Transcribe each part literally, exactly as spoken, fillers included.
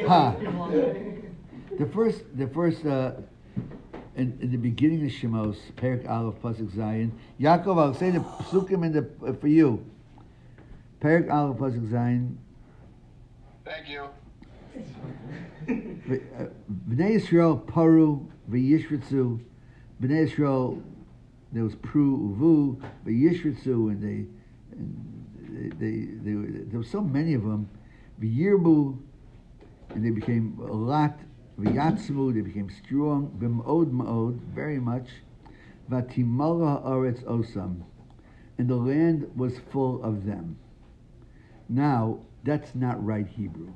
Ha. The first, the first, uh, in, in the beginning of Shemos, Perik Aleph Pasuk Zayin. Yaakov, I'll say the psukim in the uh, for you. Perik Aleph Pasuk Zayin. Thank you. Bnei Yisrael paru v'yishritzu. Bnei Yisrael, there was pru uvu v'yishritzu, and they, and they, they, they, there were so many of them. V'yirbu, and they became a lot. V'yatzmu, they became strong. V'ma'od ma'od, very much. V'timala ha'aretz osam, and the land was full of them. Now, that's not right Hebrew.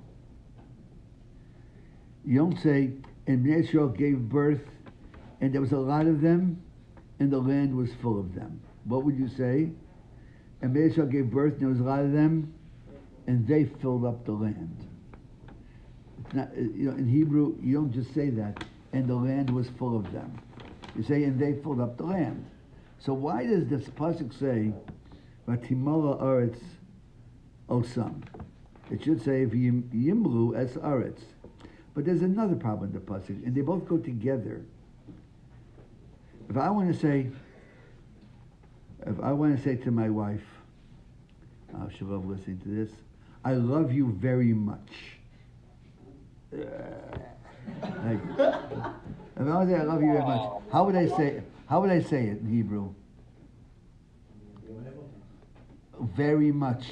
You don't say, and Bnei Yisrael gave birth, and there was a lot of them, and the land was full of them. What would you say? And Bnei Yisrael gave birth, and there was a lot of them, and they filled up the land. It's not, you know, in Hebrew, you don't just say that, and the land was full of them. You say, and they filled up the land. So why does this pasuk say, "Vatimala aretz osam"? It should say, "V'yimlu es aretz." But there's another problem in the pasuk, and they both go together. If I want to say, if I want to say to my wife, oh, she'll love listening to this, I love you very much. Uh, like, if I want to say I love you very much, how would I say? How would I say it in Hebrew? Very much.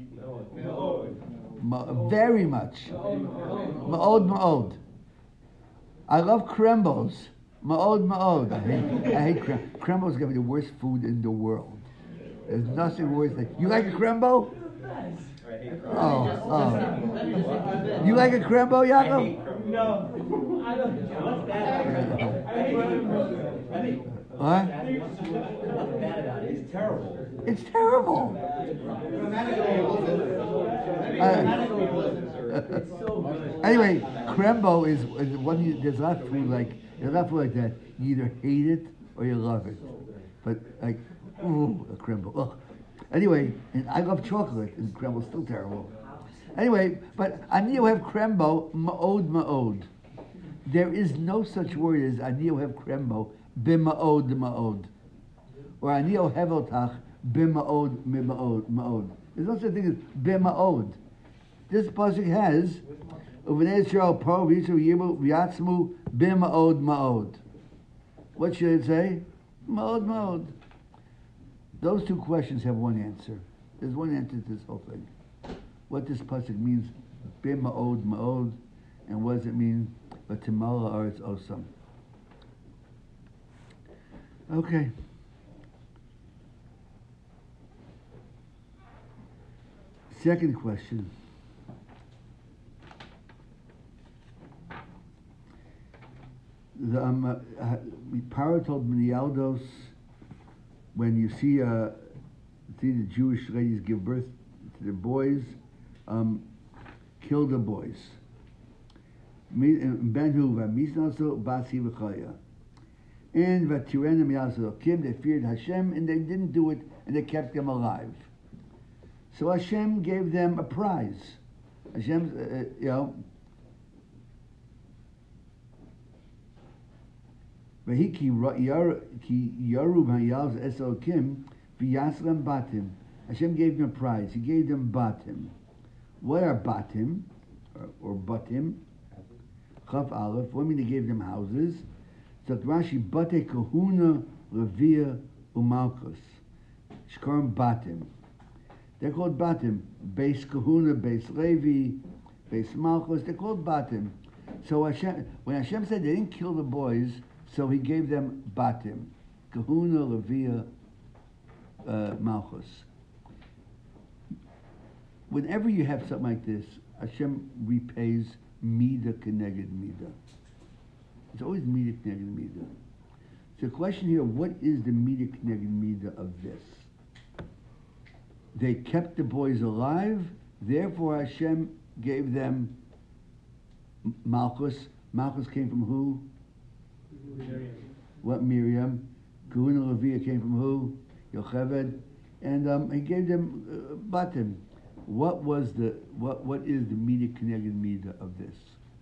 Ma- very much. Ma'od, ma'od. I love crembos. Ma'od, ma'od. I hate, I hate crem- crembos. Gonna be the worst food in the world. There's nothing worse than. You like a crembo? Oh, oh. You like a crembo, Yaakov? No. I don't. What's bad about it? What? What's bad about it? It's terrible. It's terrible. Uh, anyway, crembo is, is one. You, there's a lot of food like there's a lot of food like that. You either hate it or you love it. But like, ooh, a crembo. Ugh. Anyway, and I love chocolate, and crembo's still terrible. Anyway, but ani ohev crembo ma'od ma'od. There is no such word as ani ohev crembo b'ma'od ma'od, or ani ohev otach b'ma'od ma'od ma'od. There's no such thing as b'ma'od. This pasuk has Uvnei Yisrael pro v'yitzu yibu v'yatzmu b'ma'od ma'od. What should it say? Ma'od ma'od. Those two questions have one answer. There's one answer to this whole thing. What this pasuk means, b'ma'od ma'od, and what does it mean, v'timala aretz osam. Okay. Second question. The um, uh, Paro told Minialdos, when you see uh, see the Jewish ladies give birth to their boys, um, kill the boys. Ben-hu v'misnaso basi v'chaya. And v'tirena miyaso kim, they feared Hashem, and they didn't do it, and they kept them alive. So Hashem gave them a prize. Hashem, uh, you know, V'hiki yaru v'yaz esel kim v'yaslam batim. Hashem gave them a prize. He gave them batim. What are batim or, or batim? Chaf aleph. What mean he gave them houses? So Rashi bate kahuna levia umalchus. Shkarim batim. They're called batim. Beis kahuna, beis levi, beis malchus. They're called batim. So Hashem, when Hashem said they didn't kill the boys, so he gave them batim, kahuna, levia, uh, malchus. Whenever you have something like this, Hashem repays mida keneged mida. It's always mida keneged mida. So the question here, what is the mida keneged mida of this? They kept the boys alive, therefore Hashem gave them malchus. Malchus came from who? Miriam. What Miriam? Kahuna Levia came from who? Yocheved, and um, he gave them uh, batim. What was the what? What is the mida keneged mida of this?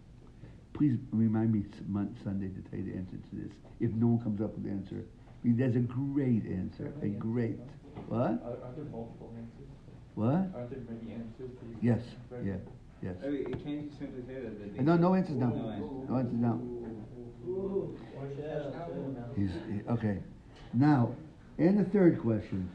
please remind me s- Mon- Sunday to tell you the answer to this. If no one comes up with the answer, I mean, there's a great answer, a great. What? Are, are there multiple answers? What? Are there many answers? to your Yes. question? Yeah. Yes. I mean, can't you simply say that? that they- No, no answers now. No answers. No answers now. Ooh, watch out, out. He's, he- okay. Now, and the third question.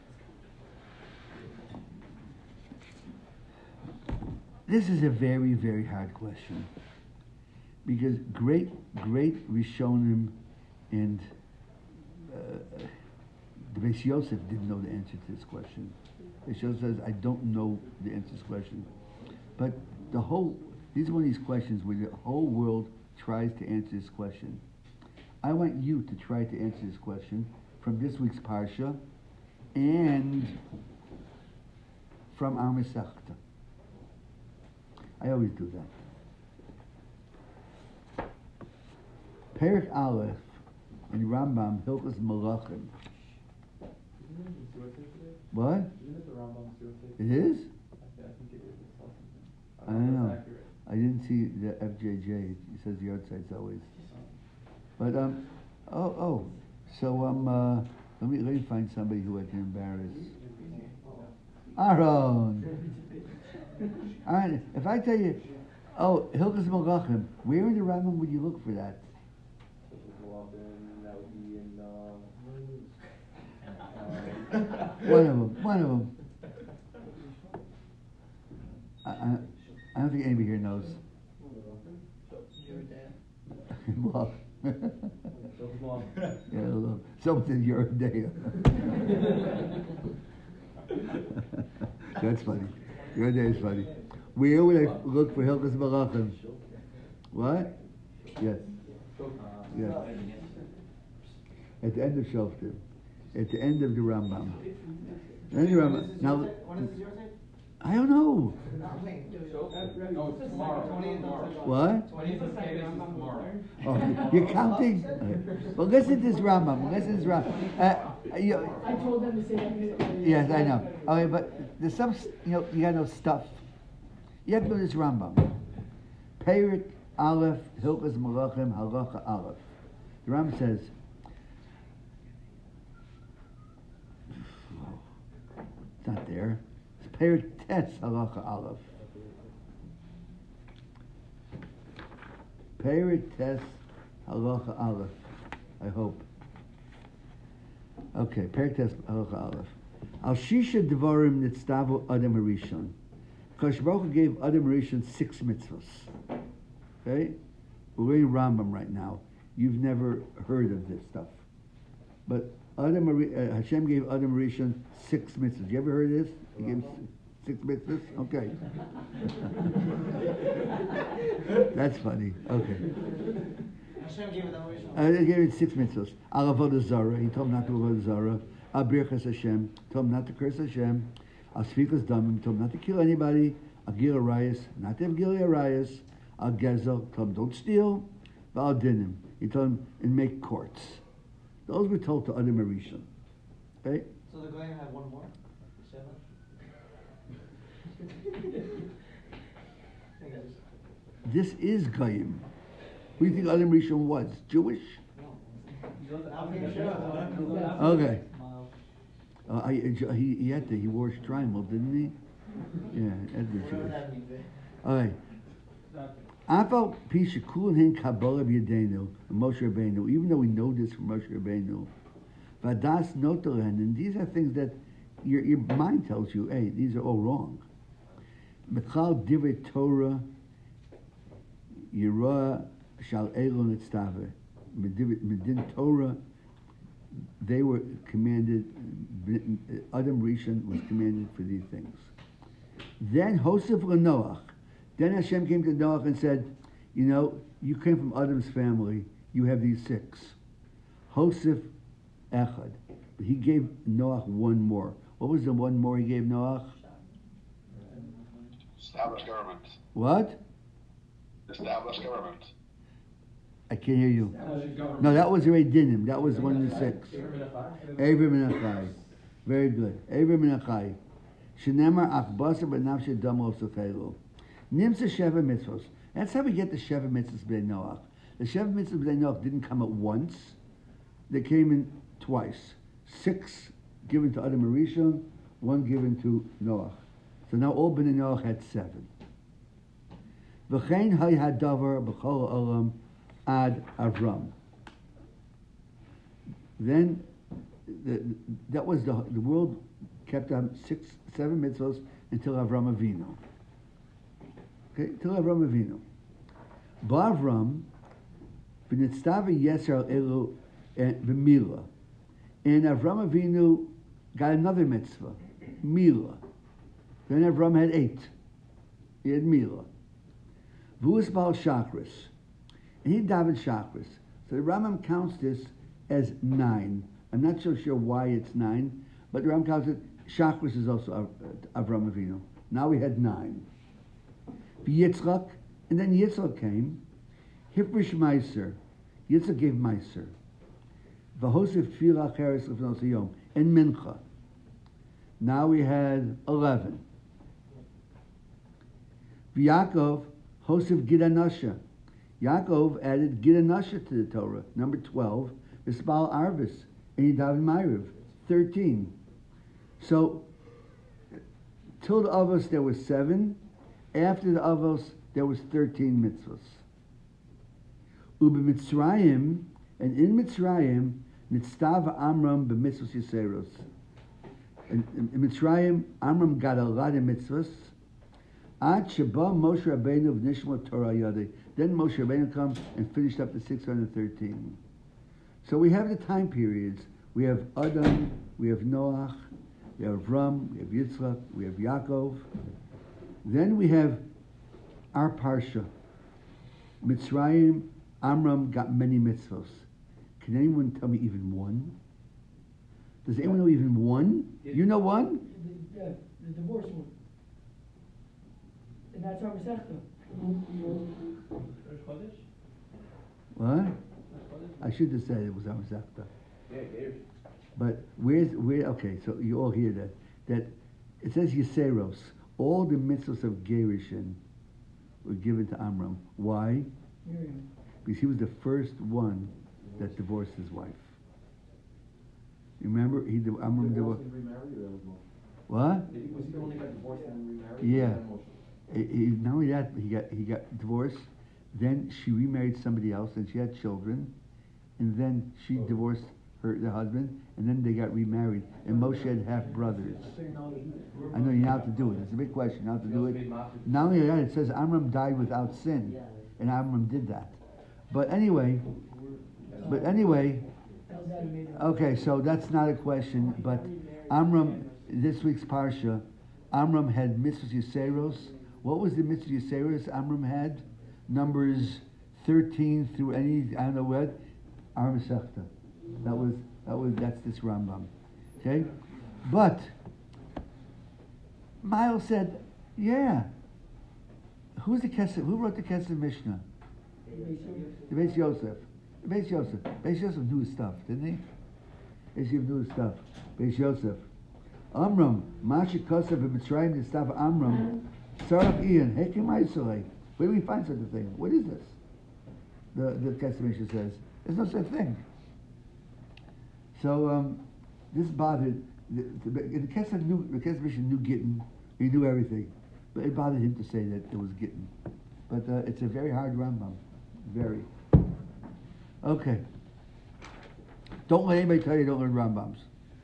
This is a very, very hard question. Because great, great Rishonim and uh, the Beis Yosef didn't know the answer to this question. Beis Yosef says, I don't know the answer to this question. But the whole, these are one of these questions where the whole world tries to answer this question. I want you to try to answer this question from this week's Parsha and from our Masechta. I always do that. Perek Aleph in Rambam, Hilchos Malachim. Isn't it the Surah today? What? Isn't it the Rambam Surah It today? is? I, thi- I think it is. I saw something. I don't if know. that's accurate. I didn't see the F J J. He says the outside's always. But um, oh oh, so um, uh, let me let me find somebody who I can embarrass. Aaron. Aaron, if I tell you, oh, Hilchos Malachim, where in the Rambam would you look for that? That would be in, One of them. One of them. I, I, I don't think anybody here knows. Well, yeah, look. Someone said you're a day. That's funny. Your day is funny. Where would I look for Hilchos Malachim? What? Yes. Yes. At the end of Shoftim. At the end of the Rambam. The end of the Rambam. Now, When is yours? I don't know. No, it's tomorrow. Tomorrow. What? twentieth of Tavis is tomorrow. Oh, you're counting? Okay. Well, listen to this Rambam. Listen to this Rambam. Uh, you, I told them to say that. yes, I know. Okay, but there's some, s- you know, you got no stuff. You have to know this Rambam. Perek Aleph, Hilchos Malachim, Halacha Aleph. The Rambam says, it's not there. It's Perek Tes, Halacha Aleph. Perek Tes, Halacha Aleph. I hope. Okay, Perek Tes, Halacha Aleph. Al Shisha Devarim Nitztavu Adam Harishon. Kosh Baruch Hu gave Adam Harishon six mitzvahs. Okay? We're reading Rambam right now. You've never heard of this stuff. But Adam, Hari- uh, Hashem gave Adam Harishon six mitzvahs. You ever heard of this? He gave s- six mitzvahs? Okay. That's funny. Okay. Hashem gave it that way. Uh, he gave him six mitzvahs. Al avodah zara, he told him not to avodah zara. Al birchas Hashem, told him not to curse Hashem. Al sfikas damim, told him not to kill anybody. Al gil arayas, not to have gil arayas. Al gezel, told him don't steal. Al dinim, he told him and make courts. Those were told to Adam Harishon. Okay? So the guy had one more? Seven? This is Goyim. Who do you think Adam Harishon was? Jewish? Okay. Uh, I, he, he had to, he wore shtreimel, didn't he? Yeah, that's the Jewish. Okay. Afal pisha kulin hin kabbalah b'yadenu, Moshe Rabbeinu. Even though we know this from Moshe Rabbeinu, vadas notolen, and these are things that your your mind tells you, hey, these are all wrong. Mechal divrei Torah, yirah shal elon etztave. Medin Torah, they were commanded. Adam Rishon was commanded for these things. Then Hosef LeNoach. Then Hashem came to Noach and said, you know, you came from Adam's family, you have these six. Hosef Echad. But he gave Noach one more. What was the one more he gave Noach? Establish government. What? Establish government. I can't hear you. No, that was already Dinim. That was one of the six. Abram and Achai. Very good. Abram and Achai. Shenemar ach basar b'nafshe damo sechelu. Nimsa sheva mitzvos. That's how we get the Sheva Mitzvahs B'nai Noach. The Sheva Mitzvahs B'nai Noach didn't come at once. They came in twice. Six given to Adam Arishon, one given to Noach. So now all B'nai Noach had seven. V'chein hay hadavar b'chol olam ad Avram. Then the, that was the the world kept on six, seven mitzvahs until Avram Avinu. Okay, until Avram Avinu. Ba'Avram v'nitztava yeser elu v'mila, and Avram Avinu got another mitzvah, Mila. Then Avram had eight. He had Mila. V'us bal Shachris, and he davened Shachris. So the Rambam counts this as nine. I'm not so sure why it's nine, but the Rambam counts it. Shachris is also Av- Avram Avinu. Now we had nine. Yitzchak, and then Yitzchak came. Hifrish Meiser. Yitzchak gave Meiser. V'hosef tefillah cheres l'fnos hayom, and Mincha. Now we had eleven. V'Yakov hosef Gidanasha. Yaakov added Gidanasha to the Torah. Number twelve. V'Spal Arvis, and he davened Ma'ariv. Thirteen. So, till the Avos there was seven. After the Avos there was thirteen mitzvahs. Ubi Mitzrayim, and in Mitzrayim, Nitztav Amram b'mitzvahs Yiseros. And in Mitzrayim, Amram got a lot of mitzvahs. Ad Sheba Moshe Rabbeinu v'nishma Torah Yadei. Then Moshe Rabbeinu comes and finished up the six hundred thirteen. So we have the time periods. We have Adam, we have Noach, we have Avram, we have Yitzchak, we have Yaakov. Then we have our Parsha. Mitzrayim, Amram got many mitzvahs. Can anyone tell me even one? Does anyone know even one? You know one? The, the, the divorce one. And that's our Masechta. What? I should have said it was our Masechta. Yeah, Dave. But where's where? Okay, so you all hear that that it says Yiseros. All the mitzvahs of Gerishin were given to Amram. Why? Miriam. Because he was the first one that divorced his wife. You remember? He div- Amram divorced. and remarried, or that was Moshe? What? Did he, was he the one that got divorced and remarried? Yeah. Or was that Moshe? He, he, not only that, he got he got divorced. Then she remarried somebody else, and she had children. And then she Oh. divorced her the husband, and then they got remarried. And Moshe had half brothers. I know you know how to do it. It's a big question how to do it. Not only that, it says Amram died without sin, and Amram did that. But anyway, but anyway, okay. So that's not a question. But Amram, this week's parsha, Amram had mitzvahs Yiseros. What was the mitzvah Yiseros Amram had? Numbers thirteen through any I don't know what. Our Masechta. That was that was that's this Rambam. Okay, but Miles said, yeah. Who's the Kesef? Who wrote the Kesef Mishnah? The Beis Yosef. The Beis Yosef. Beis Yosef knew his stuff, didn't he? Beis Yosef knew his stuff. Beis Yosef. Amram, Masha Kosev b'Mitzrayim Nistav Amram, Sarach Ian, Hekim Aisolei. Where do we find such a thing? What is this? The the Kesef Mishnah says there's no such thing. So um, this bothered the, the, the Kesef knew the Kesef Mishnah knew Gittin. He knew everything, but it bothered him to say that it was Gittin. But uh, it's a very hard Rambam, very. Okay. Don't let anybody tell you don't learn Rambams.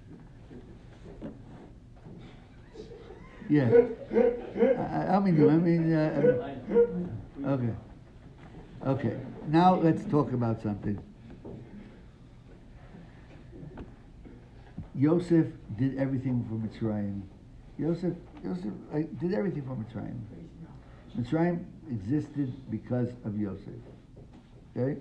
Yeah. I, I mean, I mean, uh, okay. Okay. Now let's talk about something. Yosef did everything for Mitzrayim. Yosef, Yosef uh, did everything for Mitzrayim. Mitzrayim existed because of Yosef. Okay?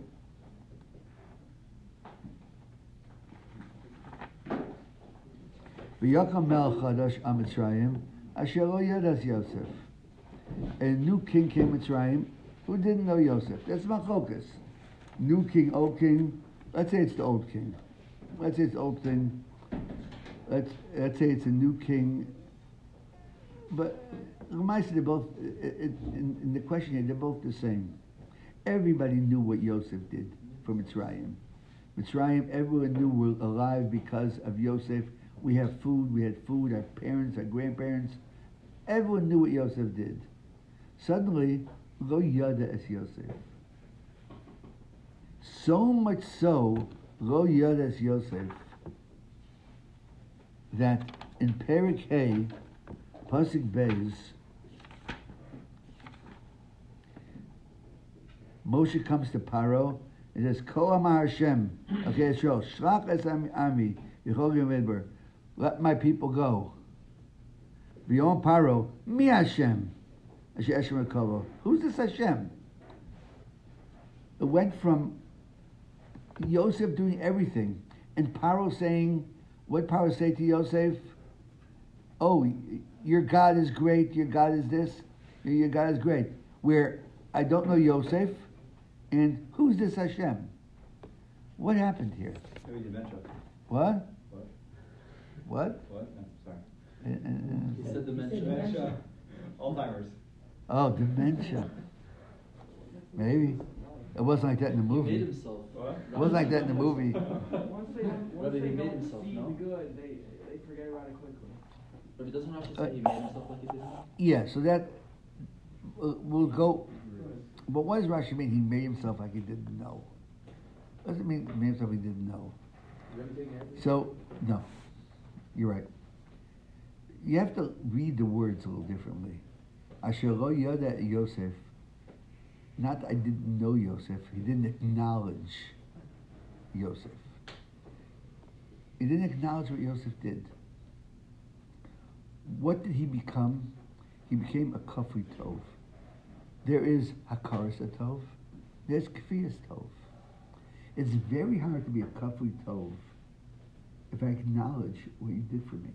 V'yakam melech chadash am Mitzrayim, asher lo yadas Yosef. A new king came Mitzrayim who didn't know Yosef. That's machlokas. New king, old king. Let's say it's the old king. Let's say it's the old king. Let's let's say it's a new king. but Lamaisa, they're both, i- i- in, in the question here, they're both the same. Everybody knew what Yosef did for Mitzrayim. Mitzrayim, everyone knew we're alive because of Yosef. We have food, we had food, our parents, our grandparents. Everyone knew what Yosef did. Suddenly, lo yada es Yosef. So much so, lo yada es Yosef, that in Perek Hay, Pasuk Beis, Moshe comes to Paro and says, Ko Amar Hashem, okay, so Shlach es Ami, Yechol Yomedber, let my people go. Beyond Paro, Mi Hashem, Asher Hashem Ekolo. Who's this Hashem? It went from Yosef doing everything, and Paro saying, what did Paro say to Yosef? Oh, your God is great, your God is this, your God is great. Where I don't know Yosef, and who's this Hashem? What happened here? Maybe dementia. What? What? What? What? No, sorry. Uh, uh, He said dementia. Dementia. Alzheimer's. oh, dementia. Maybe. It wasn't like that in the He movie. made himself. What? It wasn't like that in the movie. Once they don't, once Whether they he made don't himself, see no? the good, they they forget about it quickly. But it doesn't Rashi Uh, say he made himself like he did? Yeah, so that uh, we'll go. But what does Rashi mean? He made himself like he didn't know. Doesn't mean he made himself like he didn't know. So no, you're right. You have to read the words a little differently. Asher lo yada Yosef. Not I didn't know Yosef. He didn't acknowledge Yosef. He didn't acknowledge what Yosef did. What did he become? He became a kafri tov. There is hakaras tov. There's kfiyas tov. It's very hard to be a kafri tov if I acknowledge what you did for me.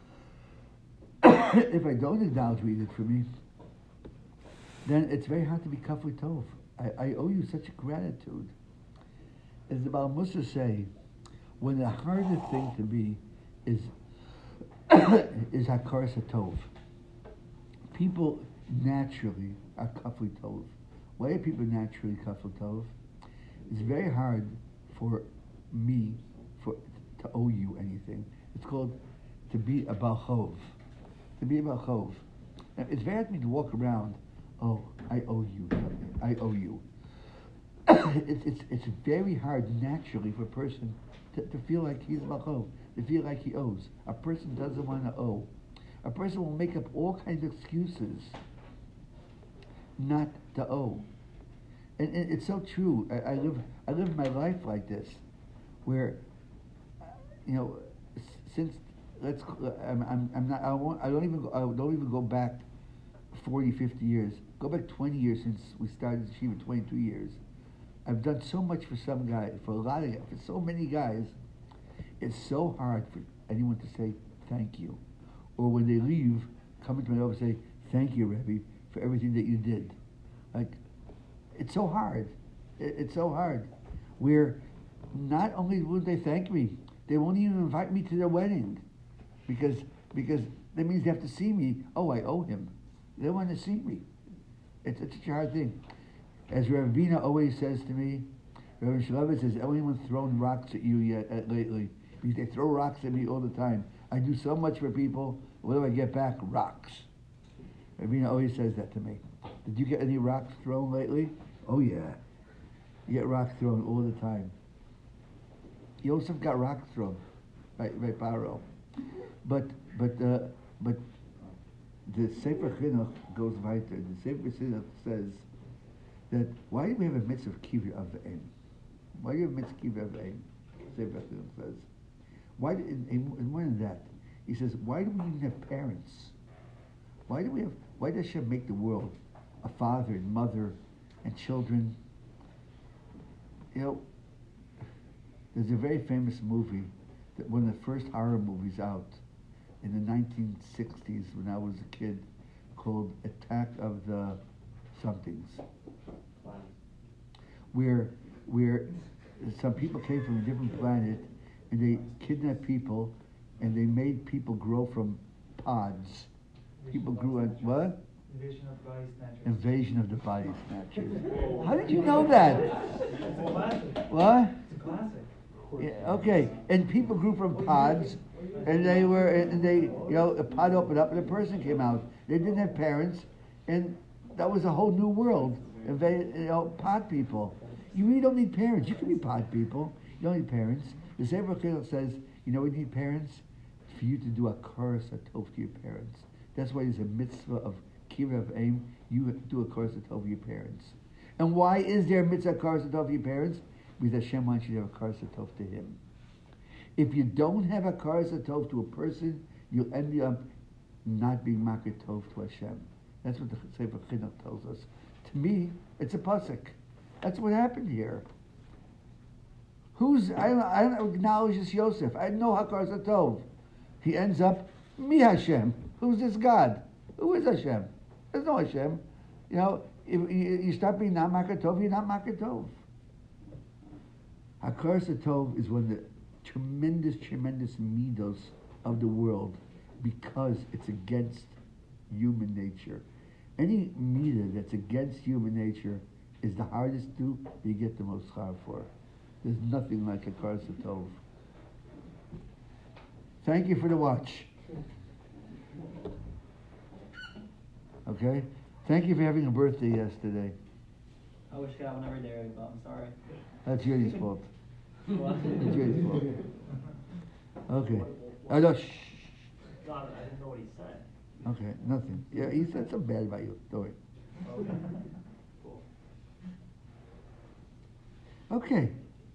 If I don't acknowledge what you did for me, then it's very hard to be kafri tov. I, I owe you such a gratitude. As the Baal Musa say, when the hardest thing to be is is hakaras tov. People naturally are kafri tov. Why are people naturally kafri tov? It's very hard for me for to owe you anything. It's called to be a balchov. To be a balchov. Now, it's very hard for me to walk around. Oh, I owe you something. I owe you. it's, it's it's very hard naturally for a person to, to feel like he's balchov, to feel like he owes. A person doesn't want to owe. A person will make up all kinds of excuses not to owe. And, and it's so true. I, I live I live my life like this, where, you know, s- since let's I'm, I'm, I'm not I won't I don't even go, I don't even go back forty, fifty years. Go back twenty years since we started Yeshiva, twenty-two years. I've done so much for some guy, for a lot of for so many guys. It's so hard for anyone to say thank you, or when they leave, come into my office and say thank you, Rebbe, for everything that you did. Like, it's so hard. It, it's so hard. Where not only will they thank me, they won't even invite me to their wedding, because because that means they have to see me. Oh, I owe him. They want to see me. It's, it's such a hard thing. As Ravina always says to me, Rabbi Shlomo says, anyone thrown rocks at you yet at, lately? Because they throw rocks at me all the time. I do so much for people. What do I get back? Rocks. Ravina always says that to me. Did you get any rocks thrown lately? Oh yeah. You get rocks thrown all the time. Yosef got rocks thrown by, by Paro. But, but, uh, but the Sefer Chinuch goes weiter. The Sefer Chinuch says that why do we have a mitzvah of kibbutz avim? Why do you have a mitzvah of kibbutz avim? Sefer Chinuch says. Why? Do, and, and more than that, he says, why do we even have parents? Why do we have? Why does Hashem make the world a father and mother and children? You know, there's a very famous movie, that one of the first horror movies out in the nineteen sixties when I was a kid, called Attack of the Somethings, where where some people came from a different planet and they kidnapped people and they made people grow from pods People grew on what? Invasion of body snatchers. Invasion of the Body Snatchers. How did you know that? It's a classic. What? It's a classic. Yeah, okay, and people grew from pods, and they were, and they, you know, a pod opened up and a person came out. They didn't have parents, and that was a whole new world. And they, you know, pod people. You really don't need parents. You can be pod people. You don't need parents. The Sefer Chiluk says, you know, we need parents for you to do a chorus atov to your parents. That's why there's a mitzvah of kiruv aim. You do a chorus atov to your parents. And why is there a mitzvah chorus atov to your parents? Because Hashem wants you to have a chorus atov to Him. If you don't have a chorus atov to a person, you'll end up not being makir tov to Hashem. That's what the Sefer Chinuch tells us. To me, it's a pasuk. That's what happened here. Who's I don't, I don't acknowledge this Yosef. I know Hakar Zatov. He ends up Mi Hashem. Who's this God? Who is Hashem? There's no Hashem. You know, if you, you start being not Makar Tov, you're not Makar Tov. Hakar Zatov is one of the tremendous, tremendous midos of the world because it's against human nature. Any midah that's against human nature is the hardest to do, you get the most char for. There's nothing like a Hakar Zatov. Thank you for the watch. Okay? Thank you for having a birthday yesterday. I wish I got one every day, but I'm sorry. That's Yuri's fault. What? That's Yuri's fault. Okay. Oh, no, shh. God, I didn't know what he said. Okay, nothing. Yeah, he said something bad about you. Don't worry. Okay. Cool. Okay.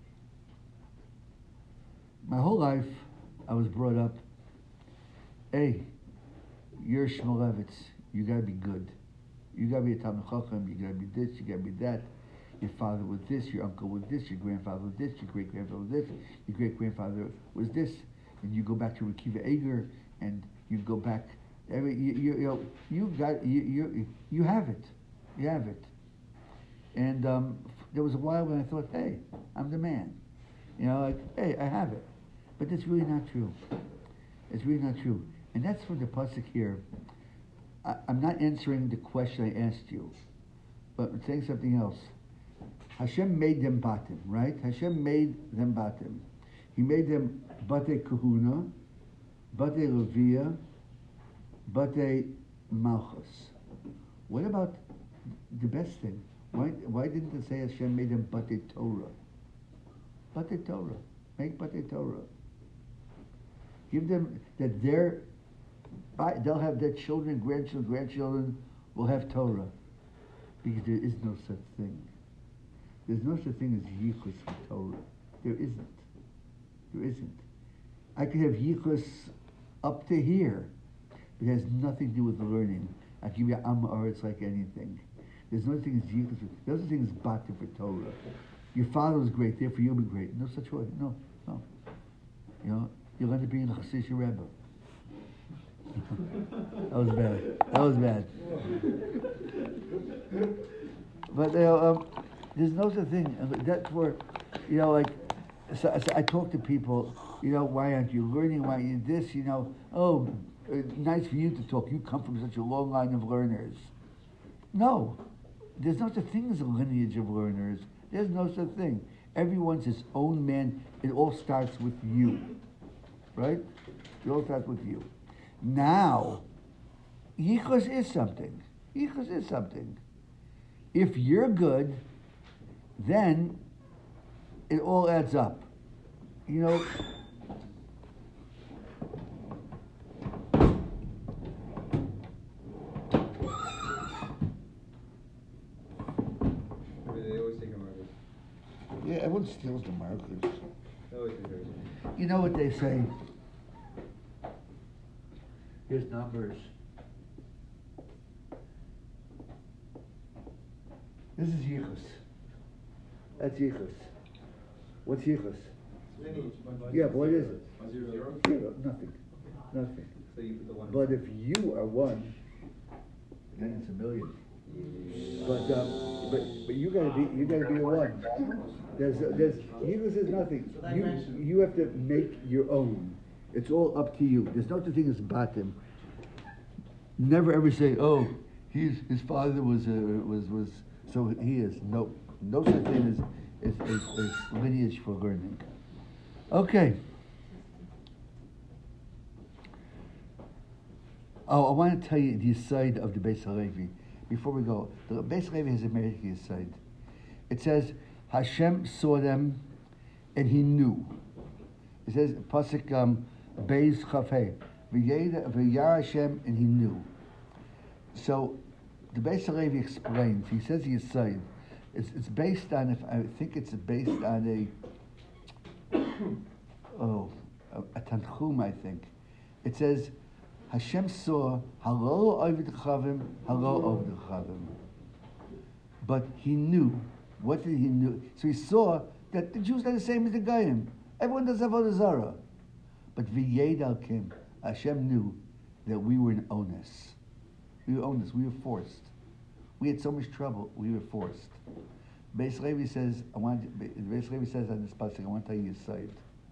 My whole life, I was brought up, hey, you're Shmulevitz. You gotta be good. You gotta be a Talmid Chacham. You gotta be this. You gotta be that. Your father was this. Your uncle was this. Your grandfather was this. Your great grandfather was this. Your great grandfather was this. And you go back to Rekiva Eger, and you go back. Every you you, you know you got you you you have it. You have it. And um, there was a while when I thought, hey, I'm the man. You know, like, hey, I have it. But that's really not true. It's really not true. And that's from the pasuk here. I, I'm not answering the question I asked you, but I'm saying something else. Hashem made them batim, right? Hashem made them batim. He made them bate kahuna, bate levia, bate malchus. What about the best thing? Why, why didn't it say Hashem made them bate Torah? Bate Torah. Make bate Torah. Give them that their, they'll have their children, grandchildren, grandchildren will have Torah. Because there is no such thing. There's no such thing as yichus for Torah. There isn't. There isn't. I could have yichus up to here. It has nothing to do with the learning. I give you am aretz like anything. There's no thing as yichus. The other thing is bata for Torah. Your father was great, therefore you'll be great. No such way. No, no. You know, you'll end up being a Chassidish Rebbe. That was bad. That was bad. But you know, um, there's no such thing. That's where, you know, like, so, so I talk to people, you know, why aren't you learning? Why aren't you this? You know, oh, uh, nice for you to talk. You come from such a long line of learners. No, there's no such thing as a lineage of learners. There's no such thing. Everyone's his own man. It all starts with you, right? It all starts with you. Now, yichus is something. Yichus is something. If you're good, then it all adds up. You know, They always take a marker. yeah, everyone steals the markers. They always take hers. You know what they say? Here's numbers. This is yichus. That's yichus. What's yichus? Yeah, but what is it? Zero, zero. Zero. Nothing. Nothing. So you put the one. But if you are one, then it's a million. But um, but but you gotta be you gotta be the one. There's there's yichus is nothing. You you have to make your own. It's all up to you. There's no such thing as batim. Never ever say, oh, he's, his father was, uh, was, was, so he is. No, no such thing as, as, as, as lineage for learning. Okay. Oh, I want to tell you the side of the Beis Halevi. Before we go, the Beis Halevi has a American side. It says, Hashem saw them and he knew. It says, Pasuk um, Beis Chafei, V'yar Hashem, and he knew. So, the Beis Halevi explains, he says the side. It's, it's based on, if I think it's based on a, oh, a, a Tanchum, I think. It says, Hashem saw, Halo Ovid Chavim, Halo Ovid Chavim. But he knew. What did he know? So he saw that the Jews are the same as the Goyim. Everyone does Avodah Zarah. But V'yed Alkim, Hashem knew that we were in onus. We were onus. We were forced. We had so much trouble. We were forced. Beis Halevi says, I want. Beis Halevi says on this pasuk, I want to tell you his side.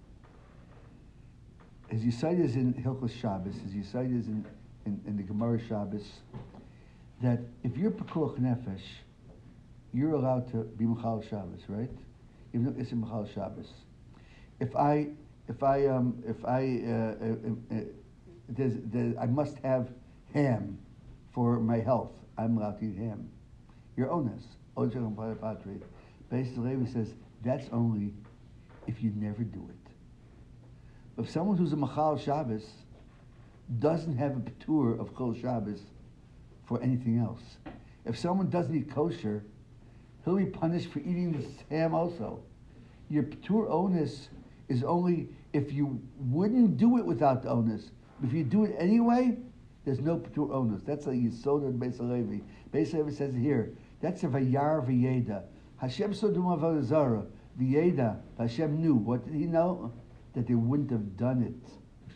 His Yisayid is in Hilchos Shabbos. His Yisayid is in, in, in the Gemara Shabbos. That if you're Pekuach Nefesh, you're allowed to be Mechal Shabbos, right? Even though it's in Mechal Shabbos. If I, if I, um, if I, uh, uh, uh, there's, there's, I must have ham for my health. I'm allowed to eat ham. You're onus. Beis Halevi says that's only if you never do it. If someone who's a Machal Shabbos doesn't have a Patur of Chol Shabbos for anything else, if someone doesn't eat kosher, he'll be punished for eating this ham also. Your Patur onus is only if you wouldn't do it without the onus. If you do it anyway, there's no Patur onus. That's a Yisod in Beis Halevi. Beis Halevi says here, that's a Vayar V'yeda. Hashem saw Duma Avodah Zarah. V'yeda. Hashem knew. What did he know? That they wouldn't have done it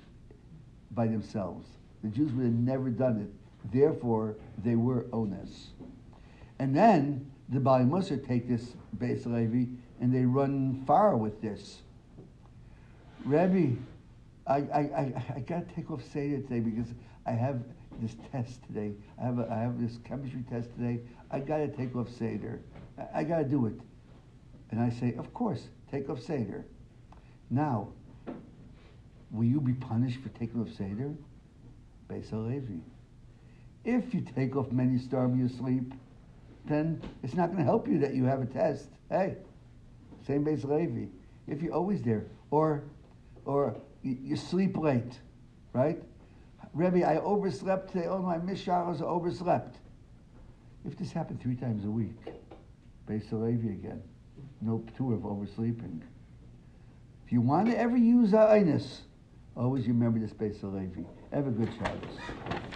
by themselves. The Jews would have never done it. Therefore, they were onus. And then the Bali Musar take this Beis Halevi and they run far with this. Rebbe, I, I, I, I got to take off Seder today because I have this test today. I have a, I have this chemistry test today. I got to take off Seder. I, I got to do it. And I say, of course, take off Seder. Now, will you be punished for taking off Seder? Beis Halevi. If you take off many storm you sleep, then it's not going to help you that you have a test. Hey, same Beis Halevi. If you're always there, or or you, you sleep late, right? Rebbe, I overslept today. Oh, my mishahs overslept. If this happened three times a week, Beis Halevi again. No p'tur of oversleeping. If you want to ever use Ainus, always remember this Beis Halevi. Have a good Shabbos.